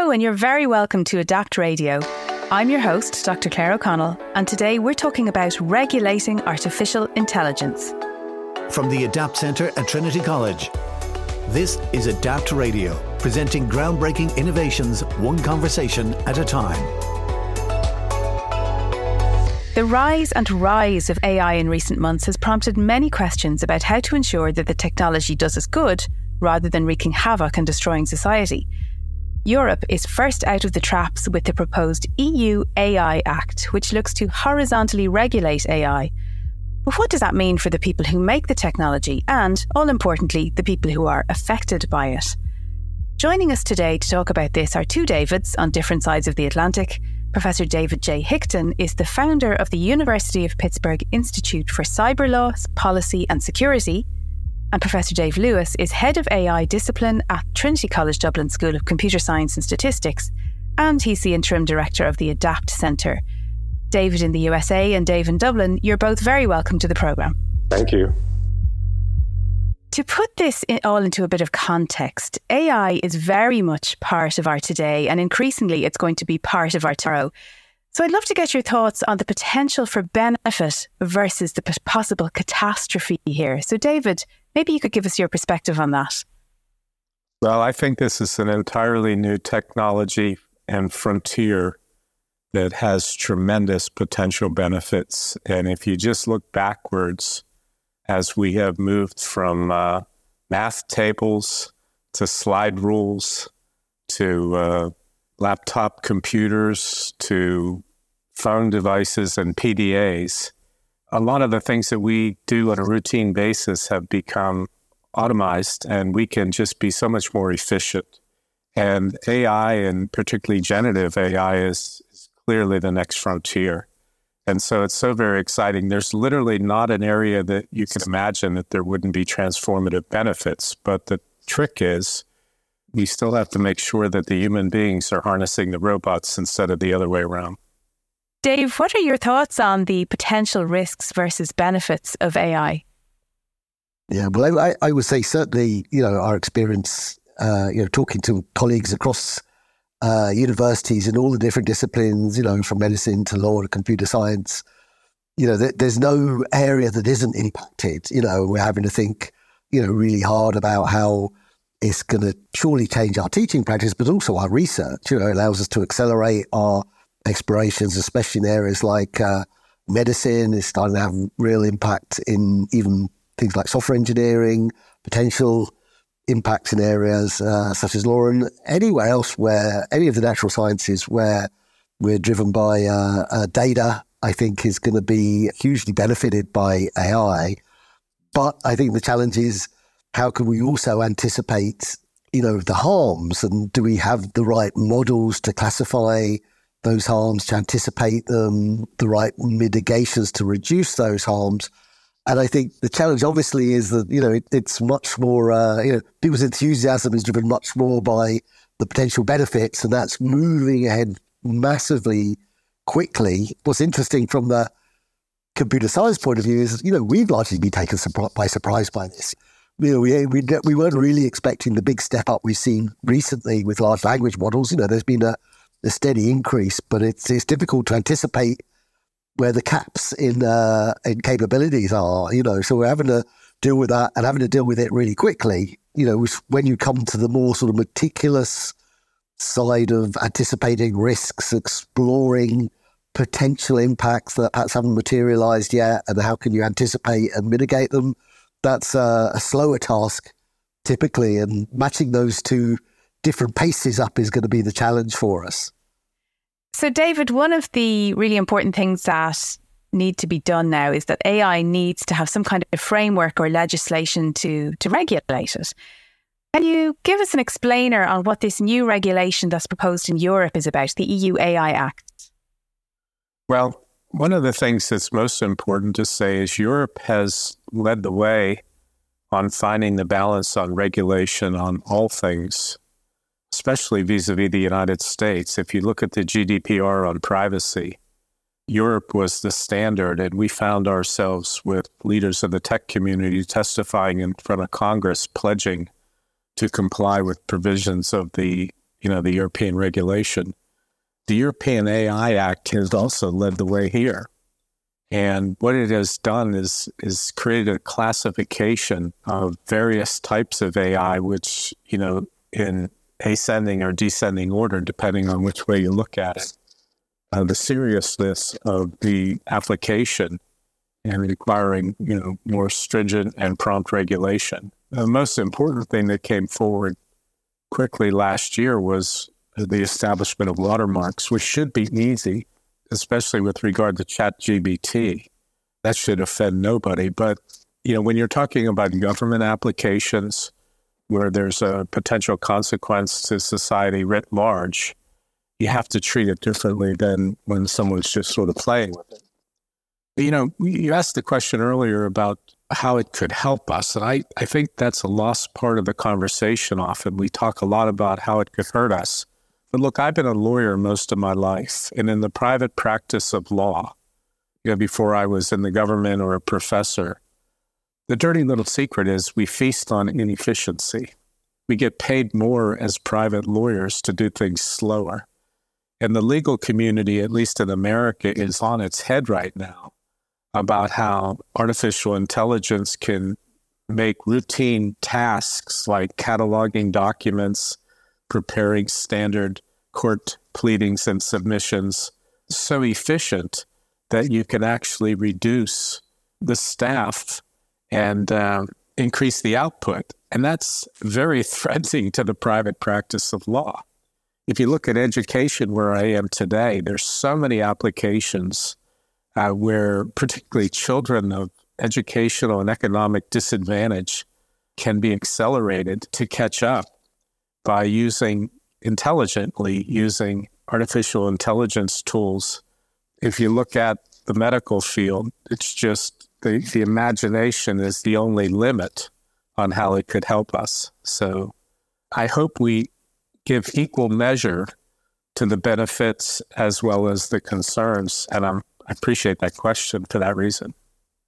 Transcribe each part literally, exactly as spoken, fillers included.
Hello, and you're very welcome to Adapt Radio. I'm your host, Doctor Claire O'Connell, and today we're talking about regulating artificial intelligence. From the Adapt Centre at Trinity College, this is Adapt Radio, presenting groundbreaking innovations, one conversation at a time. The rise and rise of A I in recent months has prompted many questions about how to ensure that the technology does us good rather than wreaking havoc and destroying society. Europe is first out of the traps with the proposed E U A I Act, which looks to horizontally regulate A I. But what does that mean for the people who make the technology and, all importantly, the people who are affected by it? Joining us today to talk about this are two Davids on different sides of the Atlantic. Professor David J. Hickton is the founder of the University of Pittsburgh Institute for Cyber Law, Policy and Security, and Professor Dave Lewis is Head of A I Discipline at Trinity College Dublin School of Computer Science and Statistics, and he's the Interim Director of the Adapt Centre. David in the U S A and Dave in Dublin, you're both very welcome to the programme. Thank you. To put this in, all into a bit of context, A I is very much part of our today, and increasingly it's going to be part of our tomorrow. So I'd love to get your thoughts on the potential for benefit versus the p- possible catastrophe here. So David, maybe you could give us your perspective on that. Well, I think this is an entirely new technology and frontier that has tremendous potential benefits. And if you just look backwards, as we have moved from uh, math tables to slide rules to uh, laptop computers to phone devices and P D As, a lot of the things that we do on a routine basis have become automized, and we can just be so much more efficient. And A I, and particularly generative A I, is, is clearly the next frontier. And so it's so very exciting. There's literally not an area that you can imagine that there wouldn't be transformative benefits. But the trick is we still have to make sure that the human beings are harnessing the robots instead of the other way around. Dave, what are your thoughts on the potential risks versus benefits of A I? Yeah, well, I, I would say certainly, you know, our experience, uh, you know, talking to colleagues across uh, universities in all the different disciplines, you know, from medicine to law to computer science, you know, th- there's no area that isn't impacted. You know, we're having to think, you know, really hard about how it's going to surely change our teaching practice, but also our research. You know, it allows us to accelerate our explorations, especially in areas like uh, medicine. It's starting to have real impact in even things like software engineering, potential impacts in areas uh, such as law, and anywhere else where any of the natural sciences where we're driven by uh, uh, data, I think is going to be hugely benefited by A I. But I think the challenge is, how can we also anticipate, you know, the harms, and do we have the right models to classify those harms, to anticipate them, the right mitigations to reduce those harms? And I think the challenge obviously is that, you know, it, it's much more, uh, you know, people's enthusiasm is driven much more by the potential benefits, and that's moving ahead massively quickly. What's interesting from the computer science point of view is, you know, we've largely been taken surpri- by surprise by this. You know, we, we we weren't really expecting the big step up we've seen recently with large language models. You know, there's been a, a steady increase, but it's it's difficult to anticipate where the caps in uh, in capabilities are, you know, so we're having to deal with that and having to deal with it really quickly. You know, when you come to the more sort of meticulous side of anticipating risks, exploring potential impacts that perhaps haven't materialized yet, and how can you anticipate and mitigate them, that's uh, a slower task typically, and matching those two different paces up is going to be the challenge for us. So, David, one of the really important things that need to be done now is that A I needs to have some kind of framework or legislation to, to regulate it. Can you give us an explainer on what this new regulation that's proposed in Europe is about, the E U A I Act? Well, one of the things that's most important to say is Europe has led the way on finding the balance on regulation on all things, especially vis-a-vis the United States. If you look at the G D P R on privacy, Europe was the standard, and we found ourselves with leaders of the tech community testifying in front of Congress, pledging to comply with provisions of the you know, the European regulation. The European A I Act has also led the way here. And what it has done is, is created a classification of various types of A I, which, you know, in ascending or descending order, depending on which way you look at it. Uh, the seriousness of the application and requiring, you know, more stringent and prompt regulation. The most important thing that came forward quickly last year was the establishment of watermarks, which should be easy, especially with regard to ChatGPT. That should offend nobody. But, you know, when you're talking about government applications where there's a potential consequence to society writ large, you have to treat it differently than when someone's just sort of playing with it. You know, you asked the question earlier about how it could help us, and I, I think that's a lost part of the conversation often. We talk a lot about how it could hurt us. But look, I've been a lawyer most of my life, and in the private practice of law, you know, before I was in the government or a professor, the dirty little secret is we feast on inefficiency. We get paid more as private lawyers to do things slower. And the legal community, at least in America, is on its head right now about how artificial intelligence can make routine tasks like cataloging documents, preparing standard court pleadings and submissions so efficient that you can actually reduce the staff and uh, increase the output. And that's very threatening to the private practice of law. If you look at education where I am today, there's so many applications uh, where particularly children of educational and economic disadvantage can be accelerated to catch up by using intelligently using artificial intelligence tools. If you look at the medical field, it's just the, the imagination is the only limit on how it could help us. So I hope we give equal measure to the benefits as well as the concerns. And I'm, I appreciate that question for that reason.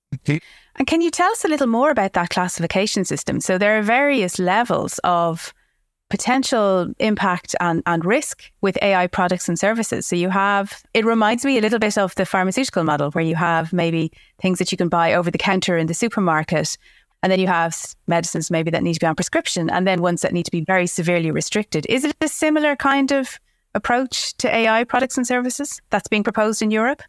And can you tell us a little more about that classification system? So there are various levels of potential impact and, and risk with A I products and services. So you have, it reminds me a little bit of the pharmaceutical model where you have maybe things that you can buy over the counter in the supermarket, and then you have medicines maybe that need to be on prescription, and then ones that need to be very severely restricted. Is it a similar kind of approach to A I products and services that's being proposed in Europe?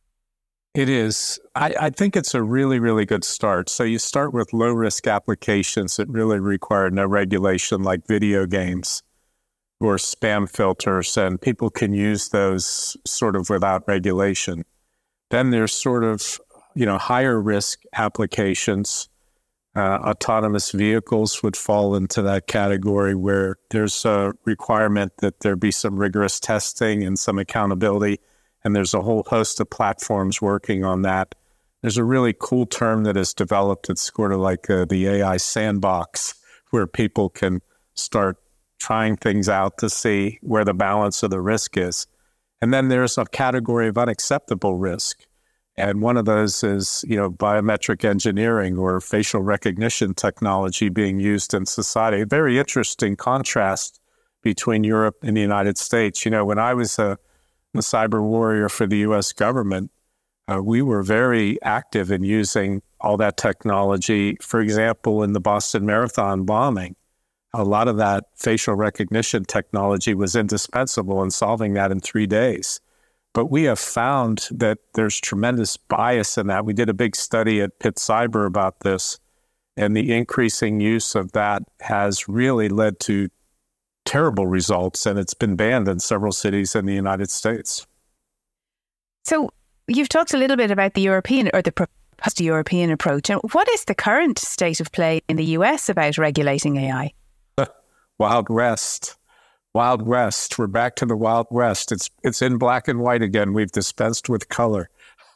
It is. I, I think it's a really, really good start. So you start with low-risk applications that really require no regulation, like video games or spam filters, and people can use those sort of without regulation. Then there's sort of, you know, higher-risk applications. Uh, autonomous vehicles would fall into that category where there's a requirement that there be some rigorous testing and some accountability. And there's a whole host of platforms working on that. There's a really cool term that is developed. It's sort of like uh, the A I sandbox, where people can start trying things out to see where the balance of the risk is. And then there's a category of unacceptable risk. And one of those is, you know, biometric engineering or facial recognition technology being used in society. A very interesting contrast between Europe and the United States. You know, when I was a a cyber warrior for the U S government, uh, we were very active in using all that technology. For example, in the Boston Marathon bombing, a lot of that facial recognition technology was indispensable in solving that in three days. But we have found that there's tremendous bias in that. We did a big study at Pitt Cyber about this, and the increasing use of that has really led to terrible results, and it's been banned in several cities in the United States. So you've talked a little bit about the European or the proposed European approach. And what is the current state of play in the U S about regulating A I? Wild West. Wild West. We're back to the Wild West. It's it's in black and white again. We've dispensed with color.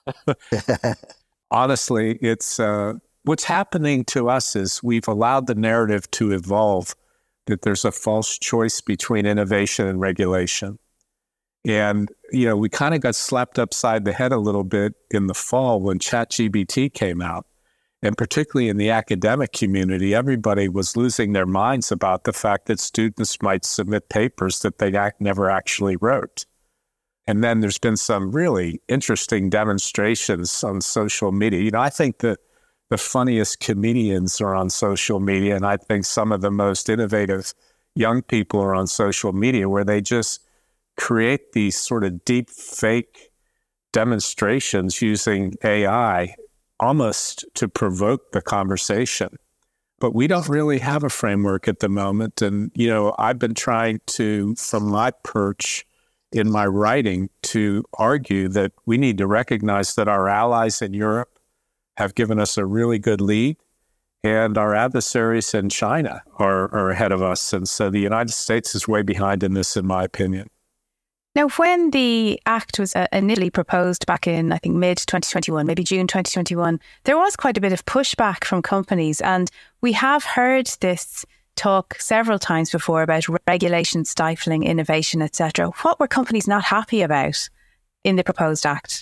Honestly, it's uh, what's happening to us is we've allowed the narrative to evolve that there's a false choice between innovation and regulation. And, you know, we kind of got slapped upside the head a little bit in the fall when ChatGPT came out. And particularly in the academic community, everybody was losing their minds about the fact that students might submit papers that they ac- never actually wrote. And then there's been some really interesting demonstrations on social media. You know, I think that the funniest comedians are on social media, and I think some of the most innovative young people are on social media, where they just create these sort of deep fake demonstrations using A I almost to provoke the conversation. But we don't really have a framework at the moment. And, you know, I've been trying to, from my perch in my writing, to argue that we need to recognize that our allies in Europe have given us a really good lead, and our adversaries in China are, are ahead of us. And so the United States is way behind in this, in my opinion. Now, when the Act was uh, initially proposed back in, I think, mid twenty twenty-one, maybe June twenty twenty-one, there was quite a bit of pushback from companies. And we have heard this talk several times before about regulation stifling innovation, et cetera. What were companies not happy about in the proposed Act?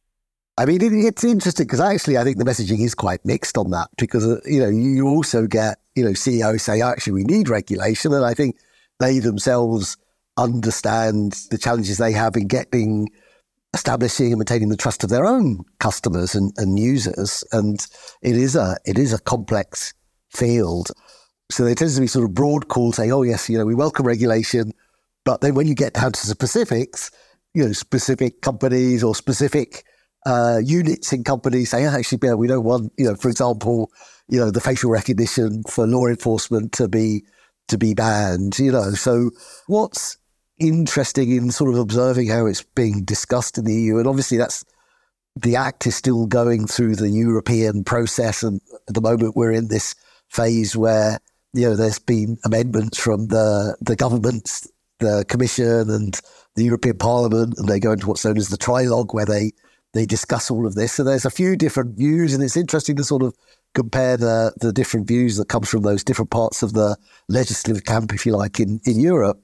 I mean, it, it's interesting because actually I think the messaging is quite mixed on that, because, uh, you know, you also get, you know, C E Os say, actually, we need regulation. And I think they themselves understand the challenges they have in getting, establishing and maintaining the trust of their own customers and, and users. And it is a it is a complex field. So there tends to be sort of broad calls saying, oh, yes, you know, we welcome regulation. But then when you get down to specifics, you know, specific companies or specific uh, units in companies say, actually, yeah, we don't want, you know, for example, you know, the facial recognition for law enforcement to be to be banned, you know. So what's interesting in sort of observing how it's being discussed in the E U, and obviously that's the Act is still going through the European process, and at the moment we're in this phase where, you know, there's been amendments from the the governments, the Commission and the European Parliament, and they go into what's known as the trilogue, where they they discuss all of this. So there's a few different views, and it's interesting to sort of compare the the different views that comes from those different parts of the legislative camp, if you like, in, in Europe.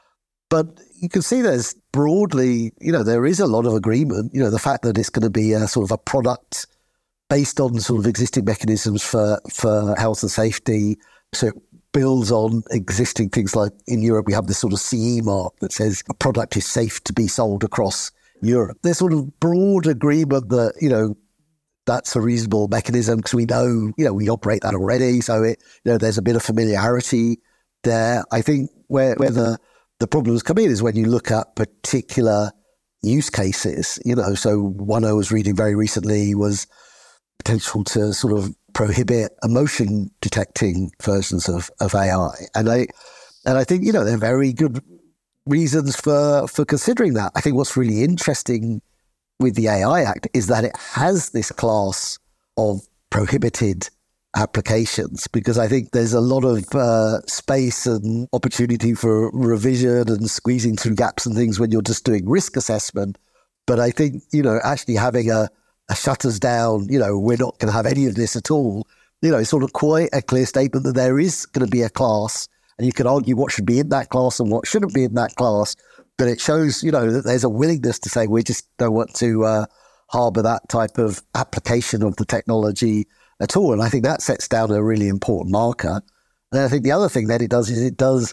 But you can see there's broadly, you know, there is a lot of agreement. You know, the fact that it's going to be a sort of a product based on sort of existing mechanisms for, for health and safety. So it builds on existing things like in Europe, we have this sort of C E mark that says a product is safe to be sold across Europe. There's sort of broad agreement that, you know, that's a reasonable mechanism because we know, you know, we operate that already. So, it, you know, there's a bit of familiarity there. I think where, where the The problems come in is when you look at particular use cases, you know. So one I was reading very recently was potential to sort of prohibit emotion detecting versions of, of A I. And I and I think, you know, there are very good reasons for, for considering that. I think what's really interesting with the A I Act is that it has this class of prohibited applications, because I think there's a lot of uh, space and opportunity for revision and squeezing through gaps and things when you're just doing risk assessment. But I think, you know, actually having a, a shutters down, you know, we're not going to have any of this at all, you know, it's sort of quite a clear statement that there is going to be a class, and you can argue what should be in that class and what shouldn't be in that class. But it shows, you know, that there's a willingness to say we just don't want to uh, harbour that type of application of the technology at all. And I think that sets down a really important marker. And I think the other thing that it does is it does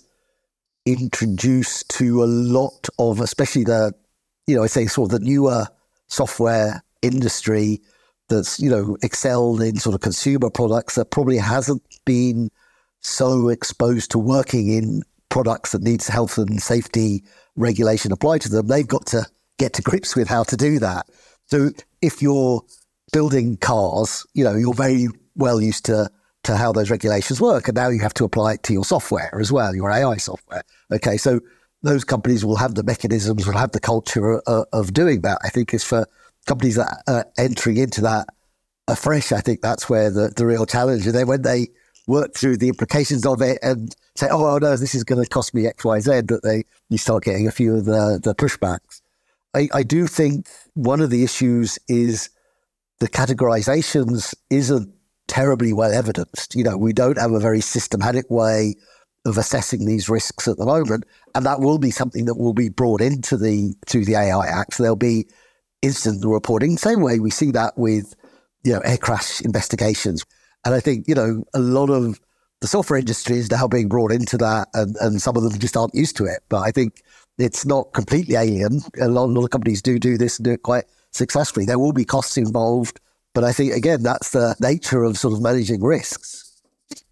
introduce to a lot of, especially the, you know, I say sort of the newer software industry that's, you know, excelled in sort of consumer products, that probably hasn't been so exposed to working in products that needs health and safety regulation applied to them. They've got to get to grips with how to do that. So if you're building cars, you know, you're very well used to to how those regulations work, and now you have to apply it to your software as well, your A I software. Okay, so those companies will have the mechanisms, will have the culture of, of doing that. I think it's for companies that are entering into that afresh, I think that's where the, the real challenge. And then when they work through the implications of it and say, oh, oh no, this is going to cost me X, Y, Z, that they you start getting a few of the, the pushbacks. I, I do think one of the issues is the categorizations isn't terribly well evidenced. You know, we don't have a very systematic way of assessing these risks at the moment, and that will be something that will be brought into the to the A I Act. So there'll be instant reporting, same way we see that with you know, air crash investigations. And I think, you know, a lot of the software industry is now being brought into that, and, and some of them just aren't used to it. But I think it's not completely alien. A lot, a lot of companies do do this and do it quite successfully. There will be costs involved. But I think, again, that's the nature of sort of managing risks.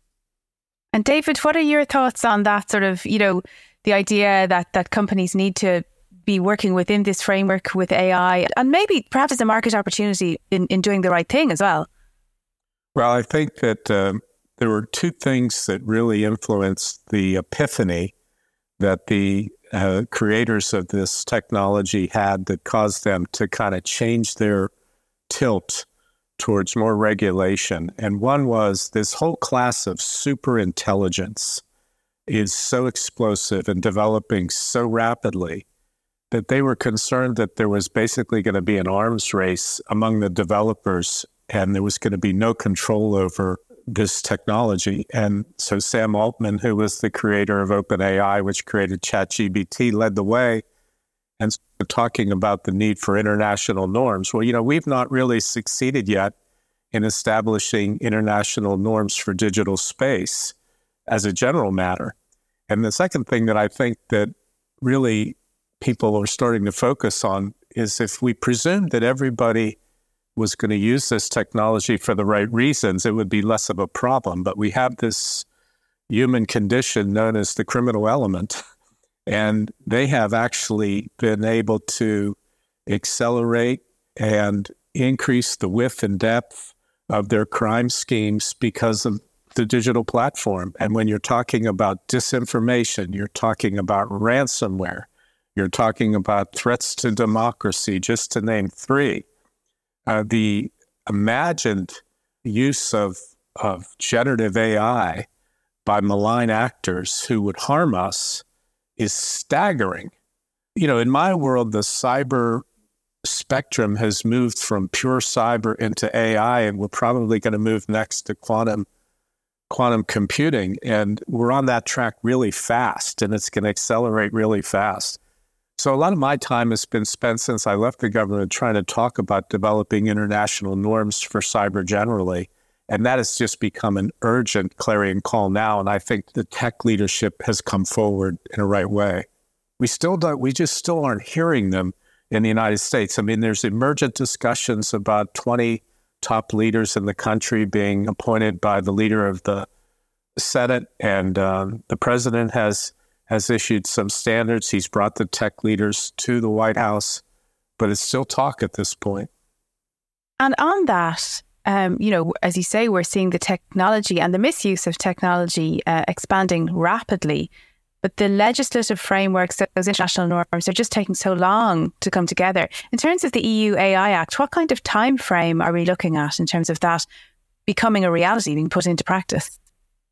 And David, what are your thoughts on that sort of, you know, the idea that, that companies need to be working within this framework with A I, and maybe perhaps it's a market opportunity in, in doing the right thing as well? Well, I think that um, there were two things that really influenced the epiphany that the uh, creators of this technology had that caused them to kind of change their tilt towards more regulation. And one was this whole class of superintelligence is so explosive and developing so rapidly that they were concerned that there was basically going to be an arms race among the developers, and there was going to be no control over this technology. And so Sam Altman, who was the creator of OpenAI, which created ChatGPT, led the way and started talking about the need for international norms. Well, you know, we've not really succeeded yet in establishing international norms for digital space as a general matter. And the second thing that I think that really people are starting to focus on is if we presumed that everybody was going to use this technology for the right reasons, it would be less of a problem. But we have this human condition known as the criminal element, and they have actually been able to accelerate and increase the width and depth of their crime schemes because of the digital platform. And when you're talking about disinformation, you're talking about ransomware, you're talking about threats to democracy, just to name three. Uh, the imagined use of, of generative A I by malign actors who would harm us is staggering. You know, in my world, the cyber spectrum has moved from pure cyber into A I, and we're probably going to move next to quantum quantum computing. And we're on that track really fast, and it's going to accelerate really fast. So a lot of my time has been spent since I left the government trying to talk about developing international norms for cyber generally. And that has just become an urgent clarion call now. And I think the tech leadership has come forward in a right way. We still don't, we just still aren't hearing them in the United States. I mean, there's emergent discussions about twenty top leaders in the country being appointed by the leader of the Senate. And um, the president has has issued some standards. He's brought the tech leaders to the White House, but it's still talk at this point. And on that, um, you know, as you say, we're seeing the technology and the misuse of technology uh, expanding rapidly, but the legislative frameworks, those international norms, are just taking so long to come together. In terms of the E U A I Act, what kind of time frame are we looking at in terms of that becoming a reality, being put into practice?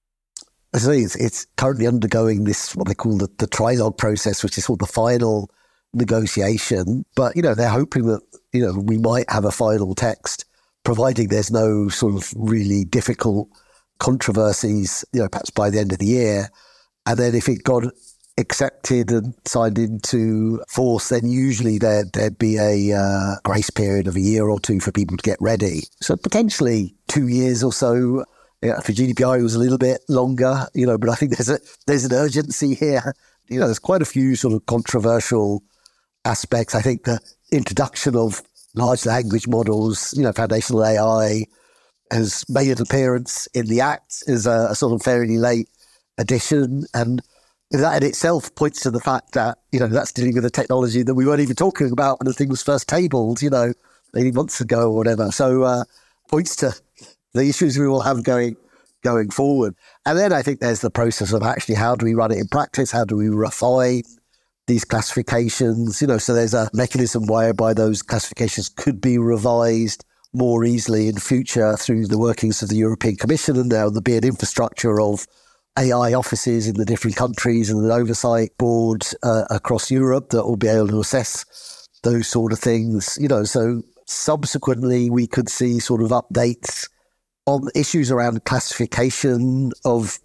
I say it's, it's currently undergoing this, what they call the, the trilogue process, which is sort of the final negotiation. But, you know, they're hoping that, you know, we might have a final text, providing there's no sort of really difficult controversies, you know, perhaps by the end of the year. And then if it got accepted and signed into force, then usually there, there'd be a uh, grace period of a year or two for people to get ready. So potentially two years or so. Yeah, for G D P R, it was a little bit longer, you know, but I think there's a there's an urgency here. You know, there's quite a few sort of controversial aspects. I think the introduction of large language models, you know, foundational A I, has made an appearance in the Act as a, a sort of fairly late addition. And that in itself points to the fact that, you know, that's dealing with a technology that we weren't even talking about when the thing was first tabled, you know, eighteen months ago or whatever. So uh, points to the issues we will have going going forward. And then I think there's the process of actually how do we run it in practice? How do we refine these classifications? You know, so there's a mechanism whereby those classifications could be revised more easily in future through the workings of the European Commission, and there'll be an infrastructure of A I offices in the different countries and an oversight board uh, across Europe that will be able to assess those sort of things. You know, so subsequently we could see sort of updates on issues around classification of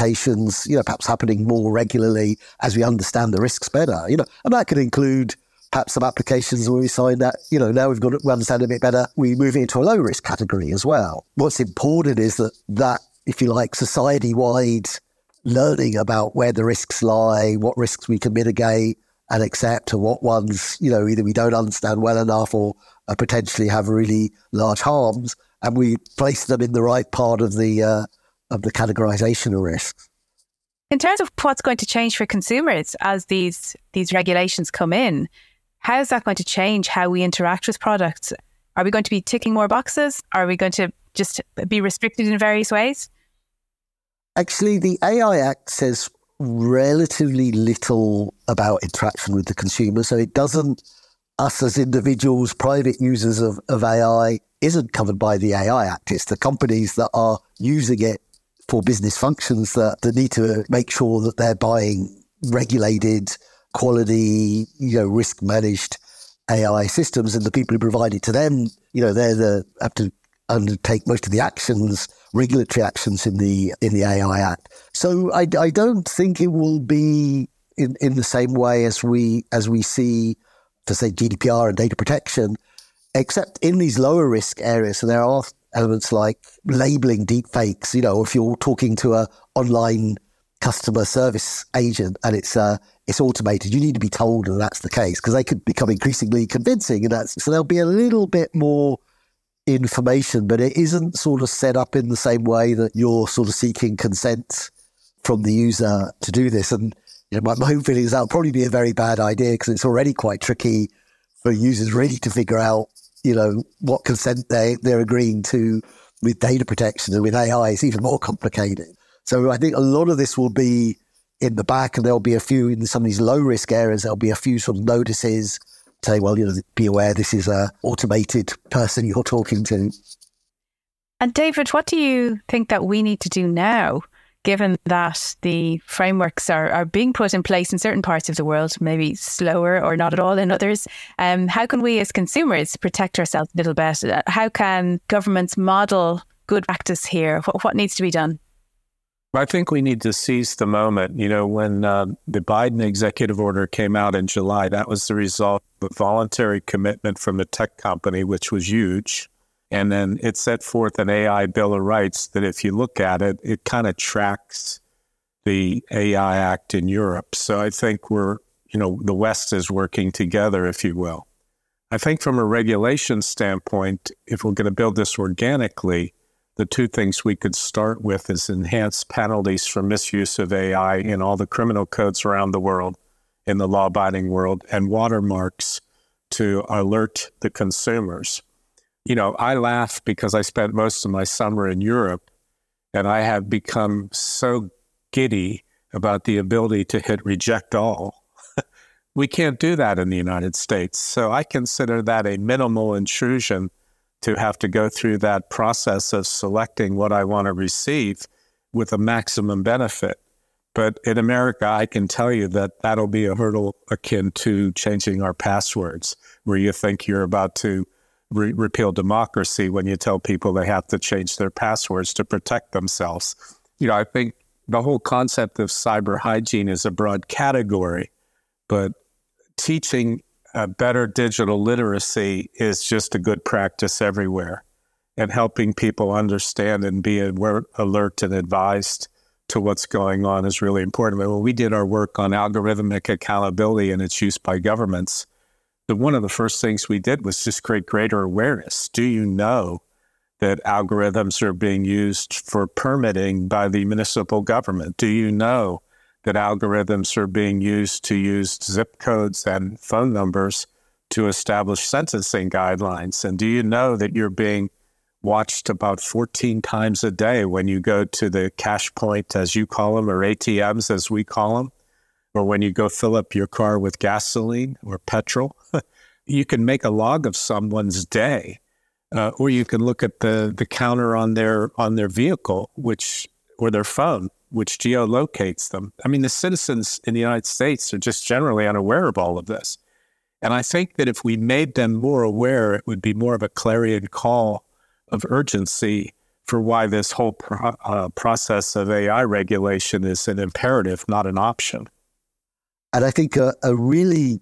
applications, you know, perhaps happening more regularly as we understand the risks better, you know, and that could include perhaps some applications where we find that, you know, now we've got we understand a bit better, we move into a low risk category as well. What's important is that, that if you like, society-wide learning about where the risks lie, what risks we can mitigate and accept, and what ones, you know, either we don't understand well enough or uh, potentially have really large harms, and we place them in the right part of the uh, of the categorization of risks. In terms of what's going to change for consumers as these these regulations come in, how is that going to change how we interact with products? Are we going to be ticking more boxes? Are we going to just be restricted in various ways? Actually, the A I Act says relatively little about interaction with the consumer. So it doesn't, us as individuals, private users of, of A I, isn't covered by the A I Act. It's the companies that are using it for business functions that, that need to make sure that they're buying regulated, quality, you know, risk managed A I systems, and the people who provide it to them, you know, they're the have to undertake most of the actions, regulatory actions in the in the A I Act. So I, I don't think it will be in, in the same way as we as we see for, say, G D P R and data protection, except in these lower risk areas. So there are elements like labeling deepfakes. You know, if you're talking to a online customer service agent and it's uh, it's automated, you need to be told that that's the case, because they could become increasingly convincing, and that's so there'll be a little bit more information, but it isn't sort of set up in the same way that you're sort of seeking consent from the user to do this. And you know, my, my own feeling is that'll probably be a very bad idea, because it's already quite tricky for users really to figure out, you know, what consent they, they're agreeing to with data protection, and with A I it's even more complicated. So I think a lot of this will be in the back, and there'll be a few in some of these low risk areas, there'll be a few sort of notices say, well, you know, be aware this is a automated person you're talking to. And David, what do you think that we need to do now, given that the frameworks are, are being put in place in certain parts of the world, maybe slower or not at all in others? Um, how can we as consumers protect ourselves a little bit? How can governments model good practice here? What, what needs to be done? I think we need to seize the moment. You know, when uh, the Biden executive order came out in July, that was the result of a voluntary commitment from a tech company, which was huge. And then it set forth an A I Bill of Rights that, if you look at it, it kind of tracks the A I Act in Europe. So I think we're, you know, the West is working together, if you will. I think from a regulation standpoint, if we're going to build this organically, the two things we could start with is enhanced penalties for misuse of A I in all the criminal codes around the world, in the law-abiding world, and watermarks to alert the consumers. You know, I laugh because I spent most of my summer in Europe, and I have become so giddy about the ability to hit reject all. We can't do that in the United States. So I consider that a minimal intrusion to have to go through that process of selecting what I want to receive with a maximum benefit. But in America, I can tell you that that'll be a hurdle akin to changing our passwords, where you think you're about to re- repeal democracy when you tell people they have to change their passwords to protect themselves. You know, I think the whole concept of cyber hygiene is a broad category, but teaching Uh, better digital literacy is just a good practice everywhere, and helping people understand and be aware, alert and advised to what's going on is really important. When we did our work on algorithmic accountability and its use by governments, the, one of the first things we did was just create greater awareness. Do you know that algorithms are being used for permitting by the municipal government? Do you know that algorithms are being used to use zip codes and phone numbers to establish sentencing guidelines? And do you know that you're being watched about fourteen times a day when you go to the cash point, as you call them, or A T Ms, as we call them, or when you go fill up your car with gasoline or petrol? You can make a log of someone's day, uh, or you can look at the, the counter on their on their vehicle, which or their phone, which geolocates them. I mean, the citizens in the United States are just generally unaware of all of this. And I think that if we made them more aware, it would be more of a clarion call of urgency for why this whole pro- uh, process of A I regulation is an imperative, not an option. And I think a, a really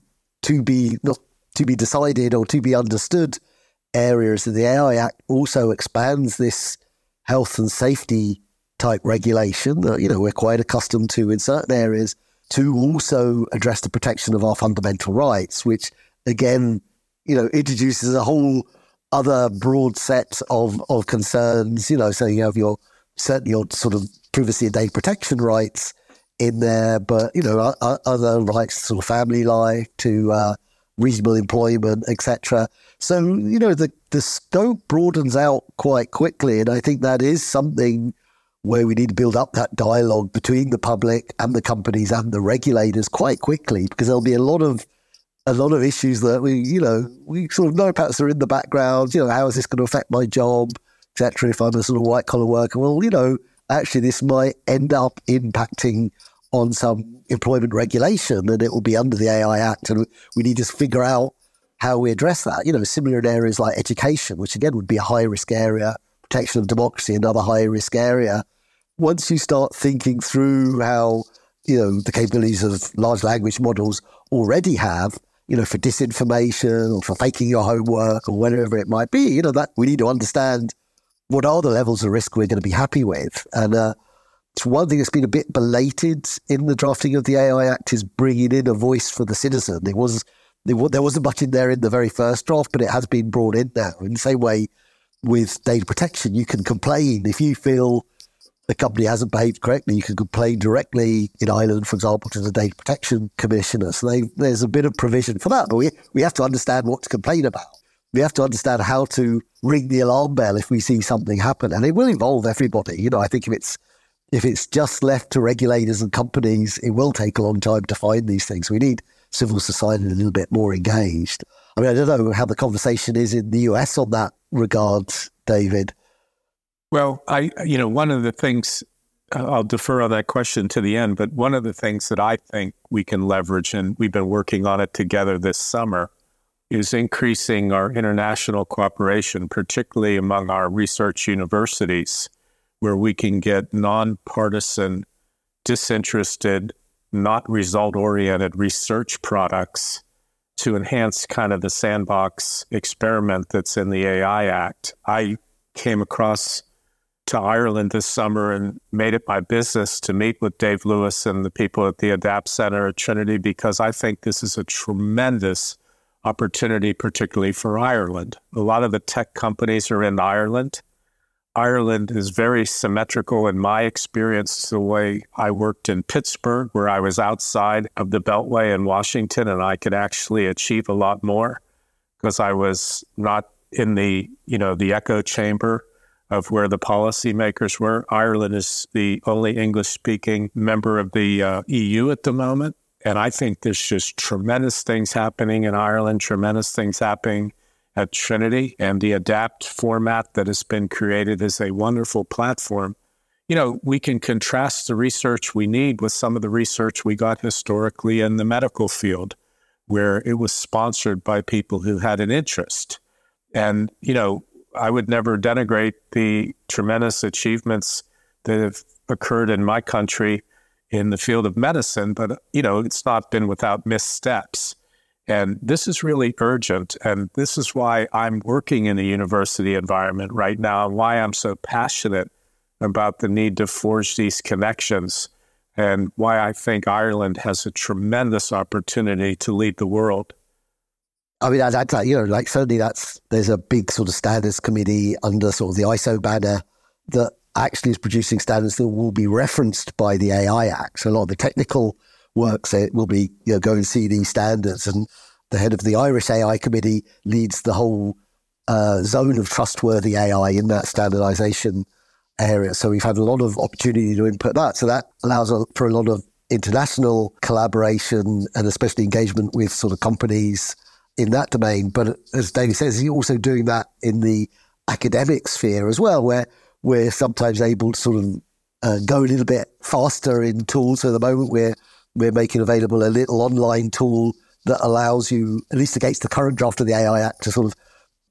to be not to be decided or to be understood areas of the A I Act also expands this health and safety type regulation that, you know, we're quite accustomed to in certain areas, to also address the protection of our fundamental rights, which again, you know, introduces a whole other broad set of, of concerns, you know, so you have your, certainly your sort of privacy and data protection rights in there, but, you know, other rights to sort of family life, to uh, reasonable employment, et cetera. So, you know, the, the scope broadens out quite quickly. And I think that is something where we need to build up that dialogue between the public and the companies and the regulators quite quickly, because there'll be a lot of a lot of issues that we, you know, we sort of know perhaps are in the background. You know, how is this going to affect my job, et cetera, if I'm a sort of white collar worker? Well, you know, actually this might end up impacting on some employment regulation, and it will be under the A I Act, and we need to figure out how we address that. You know, similar in areas like education, which again would be a high risk area, protection of democracy, another high risk area. Once you start thinking through how, you know, the capabilities of large language models already have, you know, for disinformation or for faking your homework or whatever it might be, you know, that we need to understand what are the levels of risk we're going to be happy with. And uh, it's one thing that's been a bit belated in the drafting of the A I Act is bringing in a voice for the citizen. There was there wasn't much in there in the very first draft, but it has been brought in now. In the same way with data protection, you can complain if you feel the company hasn't behaved correctly. You can complain directly in Ireland, for example, to the Data Protection Commissioner. So they, there's a bit of provision for that, but we we have to understand what to complain about. We have to understand how to ring the alarm bell if we see something happen, and it will involve everybody. You know, I think if it's if it's just left to regulators and companies, it will take a long time to find these things. We need civil society a little bit more engaged. I mean, I don't know how the conversation is in the U S on that regard, David. Well, I, you know, one of the things, I'll defer on that question to the end, but one of the things that I think we can leverage, and we've been working on it together this summer, is increasing our international cooperation, particularly among our research universities, where we can get nonpartisan, disinterested, not result-oriented research products to enhance kind of the sandbox experiment that's in the A I Act. I came across to Ireland this summer and made it my business to meet with Dave Lewis and the people at the ADAPT Center at Trinity, because I think this is a tremendous opportunity, particularly for Ireland. A lot of the tech companies are in Ireland. Ireland is very symmetrical in my experience to the way I worked in Pittsburgh, where I was outside of the Beltway in Washington, and I could actually achieve a lot more because I was not in the, you know, the echo chamber of where the policymakers were. Ireland is the only English-speaking member of the uh, E U at the moment. And I think there's just tremendous things happening in Ireland, tremendous things happening at Trinity, and the ADAPT format that has been created is a wonderful platform. You know, we can contrast the research we need with some of the research we got historically in the medical field, where it was sponsored by people who had an interest. And, you know, I would never denigrate the tremendous achievements that have occurred in my country in the field of medicine, but, you know, it's not been without missteps. And this is really urgent. And this is why I'm working in a university environment right now, and why I'm so passionate about the need to forge these connections, and why I think Ireland has a tremendous opportunity to lead the world. I mean, I'd, I'd, you know, like certainly that's, there's a big sort of standards committee under sort of the I S O banner that actually is producing standards that will be referenced by the A I Act. So a lot of the technical work say it will be, you know, go and see these standards. And the head of the Irish A I committee leads the whole uh, zone of trustworthy A I in that standardization area. So we've had a lot of opportunity to input that. So that allows for a lot of international collaboration and especially engagement with sort of companies in that domain. But as David says, he's also doing that in the academic sphere as well, where we're sometimes able to sort of uh, go a little bit faster in tools. So at the moment, we're we're making available a little online tool that allows you, at least against the current draft of the A I Act, to sort of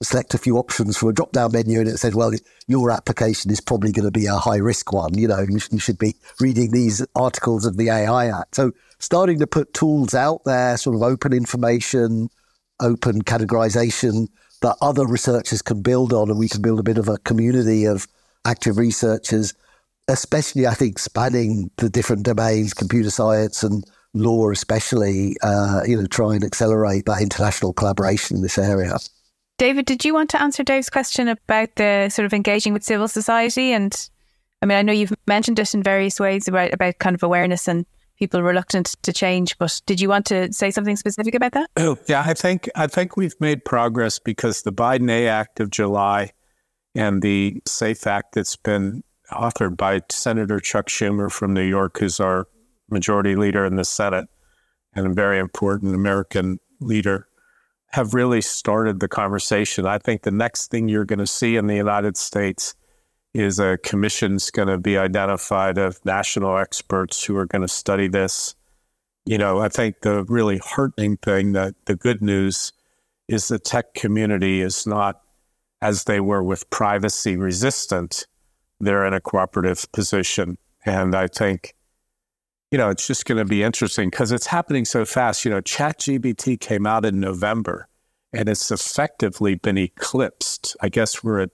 select a few options from a drop-down menu, and it said, well, your application is probably going to be a high-risk one. You know, you, sh- you should be reading these articles of the A I Act. So starting to put tools out there, sort of open information, open categorization that other researchers can build on, and we can build a bit of a community of active researchers, especially, I think, spanning the different domains, computer science and law especially, uh, you know, try and accelerate that international collaboration in this area. David, did you want to answer Dave's question about the sort of engaging with civil society? And I mean, I know you've mentioned it in various ways about, about kind of awareness and people reluctant to change, but did you want to say something specific about that? Oh, yeah, I think I think we've made progress because the Biden A Act of July and the SAFE Act that's been authored by Senator Chuck Schumer from New York, who's our majority leader in the Senate and a very important American leader, have really started the conversation. I think the next thing you're going to see in the United States is a commission's going to be identified of national experts who are going to study this. You know, I think the really heartening thing, that the good news, is the tech community is not, as they were with privacy, resistant. They're in a cooperative position. And I think, you know, it's just going to be interesting because it's happening so fast. You know, ChatGPT came out in November and it's effectively been eclipsed. I guess we're at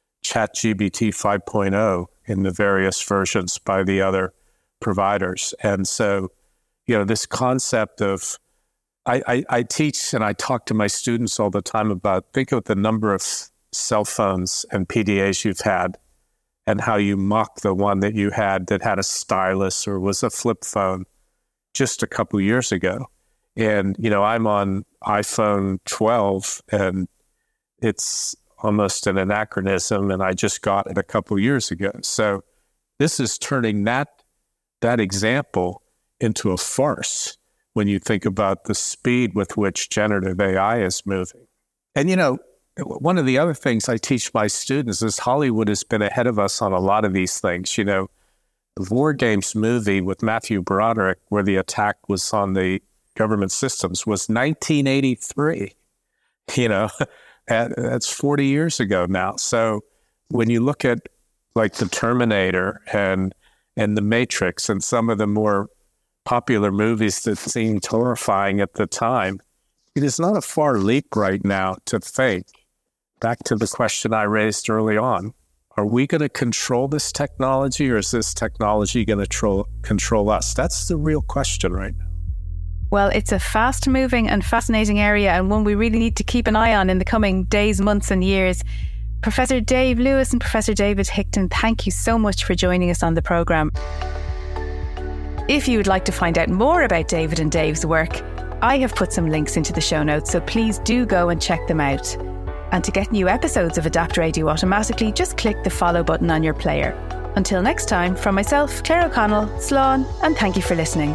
ChatGPT five point oh in the various versions by the other providers. And so, you know, this concept of, I, I, I teach and I talk to my students all the time about, think of the number of cell phones and P D As you've had and how you mock the one that you had that had a stylus or was a flip phone just a couple years ago. And, you know, I'm on iPhone twelve and it's almost an anachronism, and I just got it a couple years ago. So this is turning that that example into a farce when you think about the speed with which generative A I is moving. And, you know, one of the other things I teach my students is Hollywood has been ahead of us on a lot of these things. You know, the War Games movie with Matthew Broderick, where the attack was on the government systems, was nineteen eighty-three, you know, that's forty years ago now. So when you look at like the Terminator and and the Matrix and some of the more popular movies that seemed horrifying at the time, it is not a far leap right now to think, back to the question I raised early on, are we going to control this technology, or is this technology going to tro- control us? That's the real question right now. Well, it's a fast-moving and fascinating area, and one we really need to keep an eye on in the coming days, months and years. Professor Dave Lewis and Professor David Hickton, thank you so much for joining us on the programme. If you would like to find out more about David and Dave's work, I have put some links into the show notes, so please do go and check them out. And to get new episodes of Adapt Radio automatically, just click the follow button on your player. Until next time, from myself, Claire O'Connell, Slán, and thank you for listening.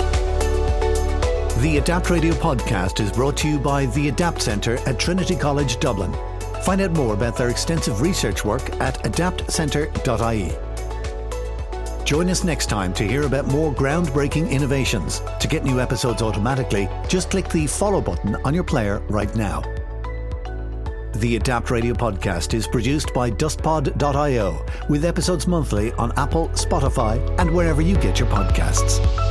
The Adapt Radio podcast is brought to you by the Adapt Centre at Trinity College Dublin. Find out more about their extensive research work at adapt centre dot I E. Join us next time to hear about more groundbreaking innovations. To get new episodes automatically, just click the follow button on your player right now. The Adapt Radio podcast is produced by dust pod dot I O, with episodes monthly on Apple, Spotify, and wherever you get your podcasts.